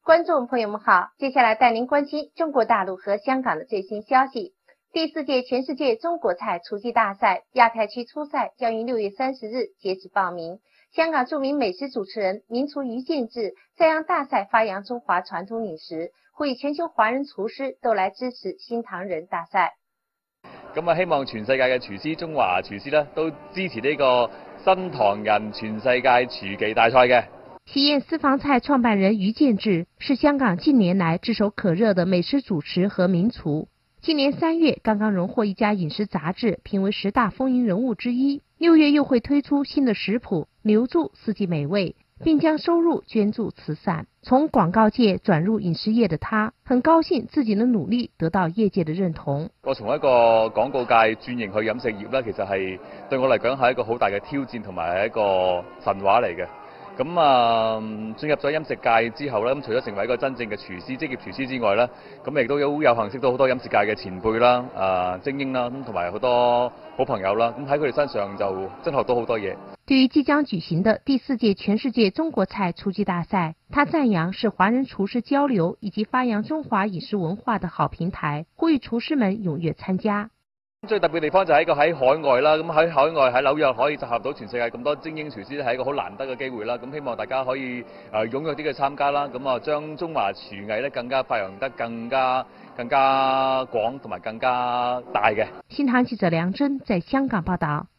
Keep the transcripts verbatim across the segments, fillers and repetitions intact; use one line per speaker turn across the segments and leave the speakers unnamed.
观众朋友们好，接下来带您关心中国大陆和香港的最新消息。第四届全世界中国菜厨技大赛亚太区初赛将于六月三十日截止报名。香港著名美食主持人名厨于建志在让大赛发扬中华传统饮食，呼吁全球華人廚師都來支持新唐人大賽。
咁啊，希望全世界嘅廚師、中華廚師咧都支持呢個新唐人全世界廚技大賽嘅。
喜宴私房菜创办人于建志是香港近年来炙手可热的美食主持和名厨。今年三月刚刚荣获一家饮食杂志评为十大风云人物之一，六月又会推出新的食谱，留住四季美味，并将收入捐助慈善。从广告界转入饮食业的他，很高兴自己的努力得到业界的認同。
我從一個廣告界轉型去飲食業咧，其實係對我嚟講係一個好大嘅挑戰同埋係一個神話嚟嘅。咁啊，進入咗飲食界之後咧，咁除咗成為一個真正嘅廚師、職業廚師之外咧，咁亦都有有幸識到好多飲食界嘅前輩啦、啊精英啦，咁同埋好多好朋友啦，咁喺佢哋身上就真學到好多嘢。
對於即將舉行的第四屆全世界中國菜廚技大賽，他讚揚是華人廚師交流以及發揚中華飲食文化的好平台，呼籲廚師們踴躍參加。
最特別嘅地方就係一個喺海外啦，咁喺海外喺紐約可以集合到全世界咁多精英廚師，係一個好難得嘅機會啦。咁希望大家可以誒踴躍啲嘅參加啦，咁啊將中華廚藝咧更加發揚得更加更加廣同埋更加大嘅。
新唐記者梁真在香港報道。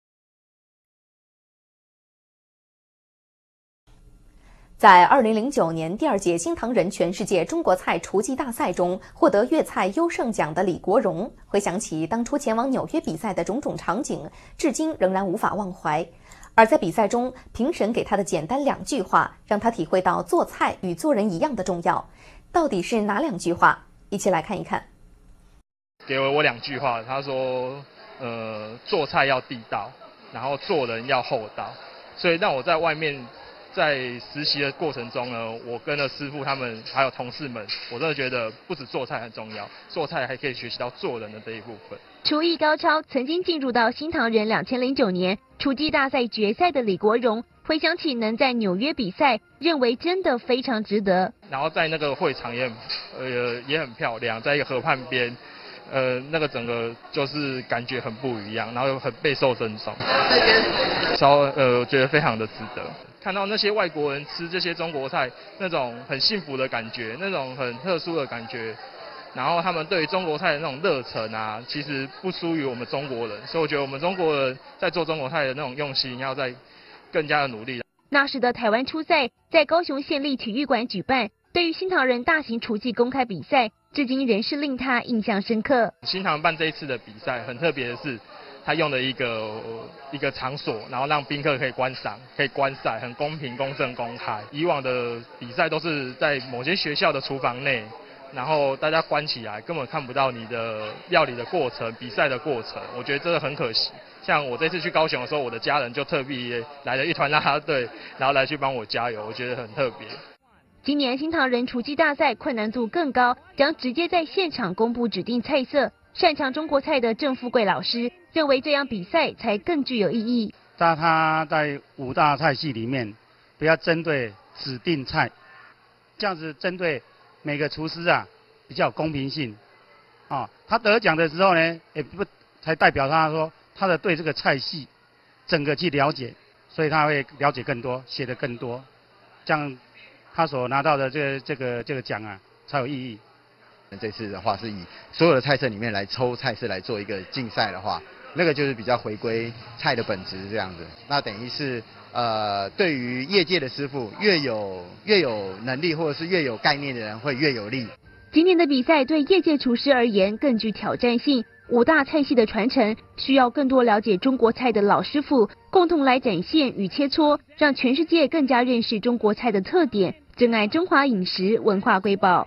在二零零九年第二届新唐人全世界中国菜厨技大赛中获得粤菜优胜奖的李国荣，回想起当初前往纽约比赛的种种场景，至今仍然无法忘怀。而在比赛中，评审给他的简单两句话，让他体会到做菜与做人一样的重要。到底是哪两句话？一起来看一看。
给了我两句话，他说，呃，做菜要地道，然后做人要厚道。所以让我在外面。在实习的过程中呢，我跟了师傅他们还有同事们，我真的觉得不止做菜很重要，做菜还可以学习到做人的这一部分。
厨艺高超，曾经进入到新唐人两千零九年厨技大赛决赛的李国荣，回想起能在纽约比赛，认为真的非常值得。
然后在那个会场也很呃也很漂亮，在一个河畔边。呃，那个整个就是感觉很不一样，然后又很备受珍重，稍呃，我觉得非常的值得。看到那些外国人吃这些中国菜，那种很幸福的感觉，那种很特殊的感觉，然后他们对于中国菜的那种热忱啊，其实不输于我们中国人，所以我觉得我们中国人在做中国菜的那种用心，要再更加的努力。
那时的台湾初赛在高雄县立体育馆举办，对于新唐人大型厨技公开比赛。至今仍是令他印象深刻。
新唐办这一次的比赛很特别的是，他用了一个一个场所，然后让宾客可以观赏、可以观赛，很公平、公正、公开。以往的比赛都是在某些学校的厨房内，然后大家关起来，根本看不到你的料理的过程、比赛的过程。我觉得真的很可惜。像我这次去高雄的时候，我的家人就特别来了一团啦啦队，然后来去帮我加油，我觉得很特别。
今年新唐人厨技大赛困难度更高，将直接在现场公布指定菜色。擅长中国菜的郑富贵老师认为，这样比赛才更具有意义。
在他在五大菜系里面，不要针对指定菜，这样子针对每个厨师啊，比较有公平性。啊，他得奖的时候呢，也不才代表他说他的对这个菜系整个去了解，所以他会了解更多，写得更多，这样。他所拿到的这个这个这个奖啊，才有意义。
这次的话是以所有的菜色里面来抽菜色来做一个竞赛的话，那个就是比较回归菜的本质这样子。那等于是呃，对于业界的师傅，越有越有能力或者是越有概念的人会越有利。
今年的比赛对业界厨师而言更具挑战性。五大菜系的传承需要更多了解中国菜的老师傅共同来展现与切磋，让全世界更加认识中国菜的特点，珍爱中华饮食文化瑰宝。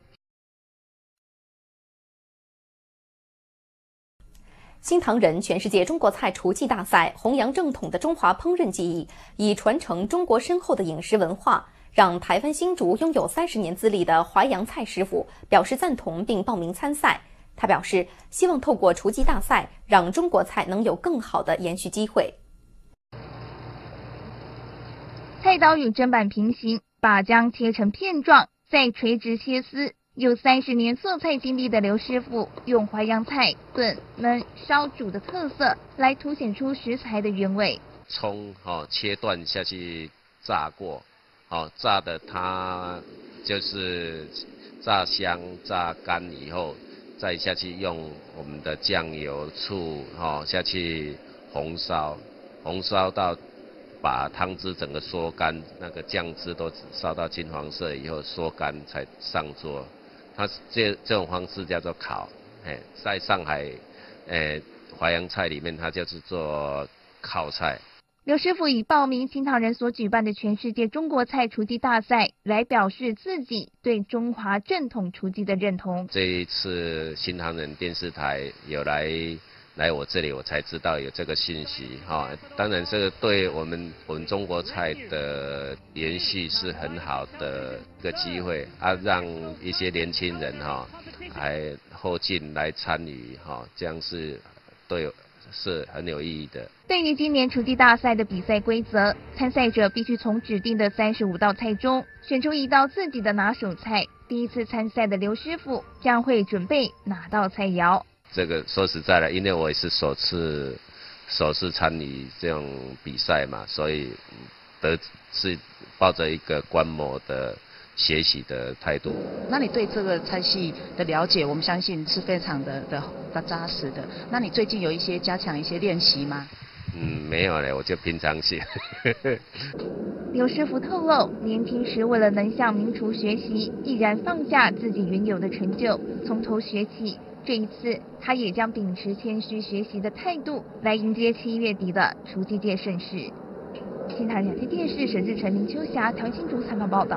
新唐人全世界中国菜厨技大赛弘扬正统的中华烹饪技艺，以传承中国深厚的饮食文化，让台湾新竹拥有三十年资历的淮扬菜师傅表示赞同并报名参赛。他表示，希望透过厨技大赛，让中国菜能有更好的延续机会。
菜刀与砧板平行，把姜切成片状， 在垂直切丝。有三十年做菜经历的刘师傅，用淮扬菜炖、焖、烧、煮的特色来凸显出食材的原味。
葱哦切断下去炸过，哦炸的它就是炸香炸干以后，再下去用我们的酱油、醋哦下去红烧，红烧到把汤汁整个缩干，那个酱汁都烧到金黄色以后缩干才上桌。它这这种方式叫做烤，哎，在上海，呃，淮扬菜里面它就是做烤菜。
刘师傅以报名新唐人所举办的全世界中国菜厨技大赛来表示自己对中华正统厨技的认同。
这一次新唐人电视台有来来我这里，我才知道有这个信息哈、哦。当然，这个对我们我们中国菜的延续是很好的一个机会啊，让一些年轻人哈、哦，还后进来参与哈、哦，这样是对。是很有意义的。
对于今年厨技大赛的比赛规则，参赛者必须从指定的三十五道菜中选出一道自己的拿手菜。第一次参赛的刘师傅将会准备哪道菜肴？
这个说实在的，因为我也是首次首次参与这种比赛嘛，所以得是抱着一个观摩的学习的态度。
那你对这个菜系的了解，我们相信是非常的的的扎实的。那你最近有一些加强一些练习吗？
嗯，没有嘞，我就平常写。
刘师傅透露，年轻时为了能向名厨学习，毅然放下自己原有的成就，从头学起。这一次，他也将秉持谦虚学习的态度，来迎接七月底的厨技界盛事。新唐人亚太电视沈志成、林秋霞、台湾新竹采访报道。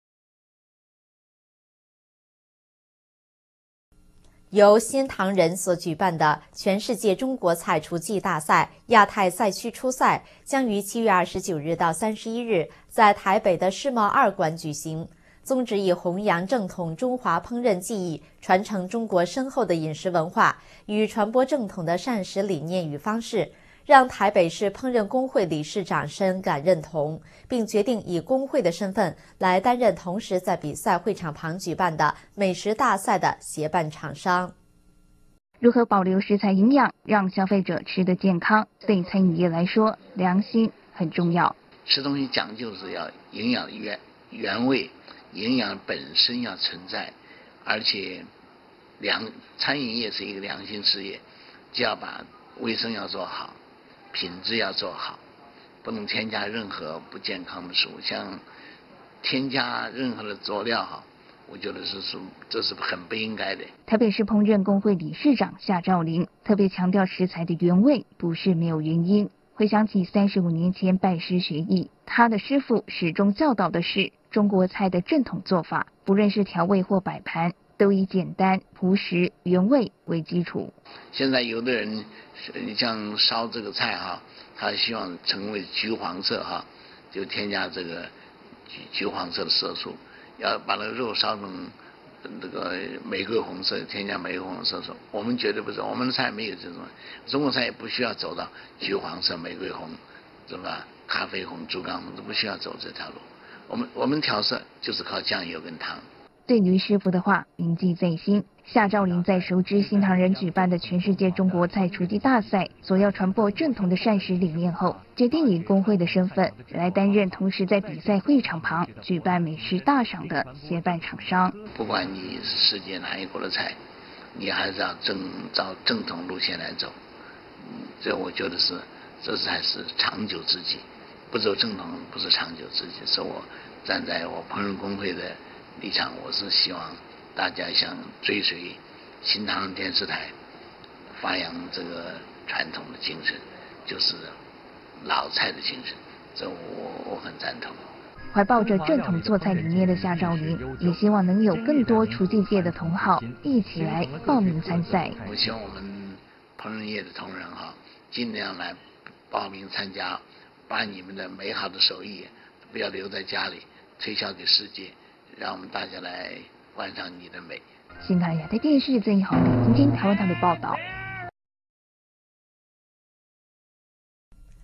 由新唐人所举办的全世界中国菜厨技大赛亚太赛区初赛将于七月二十九日到三十一日在台北的世贸二馆举行，宗旨以弘扬正统中华烹饪技艺，传承中国深厚的饮食文化与传播正统的膳食理念与方式，让台北市烹饪工会理事长深感认同，并决定以工会的身份来担任同时在比赛会场旁举办的美食大赛的协办厂商。
如何保留食材营养，让消费者吃得健康，对餐饮业来说，良心很重要。
吃东西讲究是要营养原原味，营养本身要存在，而且良餐饮业是一个良心事业，就要把卫生要做好，品质要做好，不能添加任何不健康的食物，像添加任何的佐料哈，我觉得是是这是很不应该的。
台北市烹饪工会理事长夏兆林特别强调，食材的原味不是没有原因。回想起三十五年前拜师学艺，他的师傅始终教导的是中国菜的正统做法，不论是调味或摆盘，都以简单、朴实、原味为基础。
现在有的人像烧这个菜哈，他希望成为橘黄色哈，就添加这个橘橘黄色的色素，要把那个肉烧成这个玫瑰红色，添加玫瑰红色素。我们绝对不是，我们的菜没有这种，中国菜也不需要走到橘黄色、玫瑰红，是吧？咖啡红、猪肝红都不需要走这条路。我们我们调色就是靠酱油跟糖。
对于师傅的话铭记在心。夏兆林在熟知新唐人举办的全世界中国菜厨技大赛所要传播正统的膳食理念后，决定以工会的身份来担任同时在比赛会场旁举办美食大赏的协办厂商。
不管你是世界哪一国的菜，你还是要正照正统路线来走，嗯，这我觉得是这才是长久之计。不走正统不是长久之计，是我站在我烹饪工会的立场，我是希望大家想追随新唐人电视台，发扬这个传统的精神，就是老菜的精神，这我我很赞同。
怀抱着正统做菜理念的夏兆林，也希望能有更多厨技界的同好一起来报名参赛。
我希望我们烹饪业的同仁哈，尽量来报名参加，把你们的美好的手艺不要留在家里，推销给世界，让我们大家来观赏你的美。
新唐人亚太电视曾一豪、李晶晶台湾台北报道。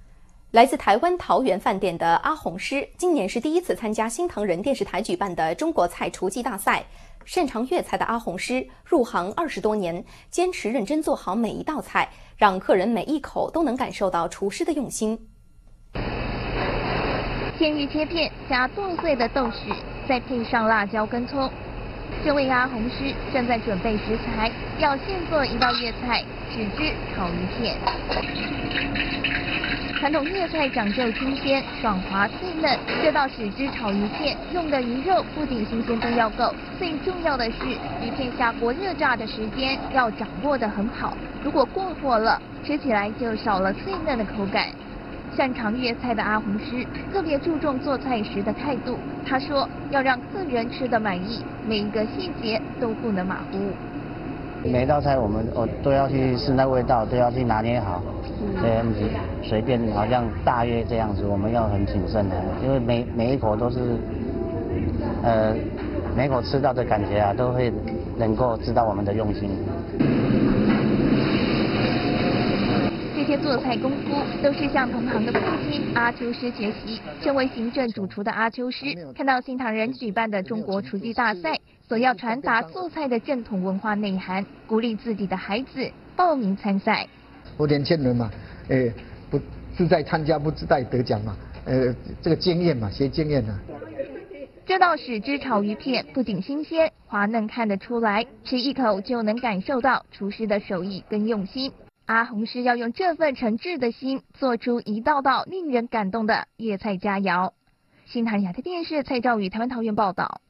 来自台湾桃园饭店的阿红师，今年是第一次参加新唐人电视台举办的中国菜厨技大赛。擅长粤菜的阿红师入行二十多年，坚持认真做好每一道菜，让客人每一口都能感受到厨师的用心。
鲜鱼切片加剁碎的豆豉，再配上辣椒跟葱。这位阿红师正在准备食材，要现做一道粤菜——豉汁炒鱼片。传统粤菜讲究新鲜、爽滑、脆嫩，这道豉汁炒鱼片用的鱼肉不仅新鲜度要够，最重要的是鱼片下锅热炸的时间要掌握得很好，如果过火了，吃起来就少了脆嫩的口感。擅长粤菜的阿红师特别注重做菜时的态度，他说要让客人吃得满意，每一个细节都不能马虎。
每道菜我们我都要去试那味道，都要去拿捏好，这样子随便好像大约这样子，我们要很谨慎的，因为每每一口都是，呃，每一口吃到的感觉啊，都会能够知道我们的用心。
这些做菜功夫都是向同行的父亲阿秋师学习。身为行政主厨的阿秋师，看到新唐人举办的中国厨技大赛，所要传达做菜的正统文化内涵，鼓励自己的孩子报名参赛。
我年轻人嘛，呃，不志在参加，不志在得奖嘛，呃，这个经验嘛，学经验啊。
这道豉汁炒鱼片不仅新鲜滑嫩看得出来，吃一口就能感受到厨师的手艺跟用心。阿红师要用这份诚挚的心，做出一道道令人感动的粤菜佳肴。新唐人亚太电视蔡兆宇台湾桃园报道。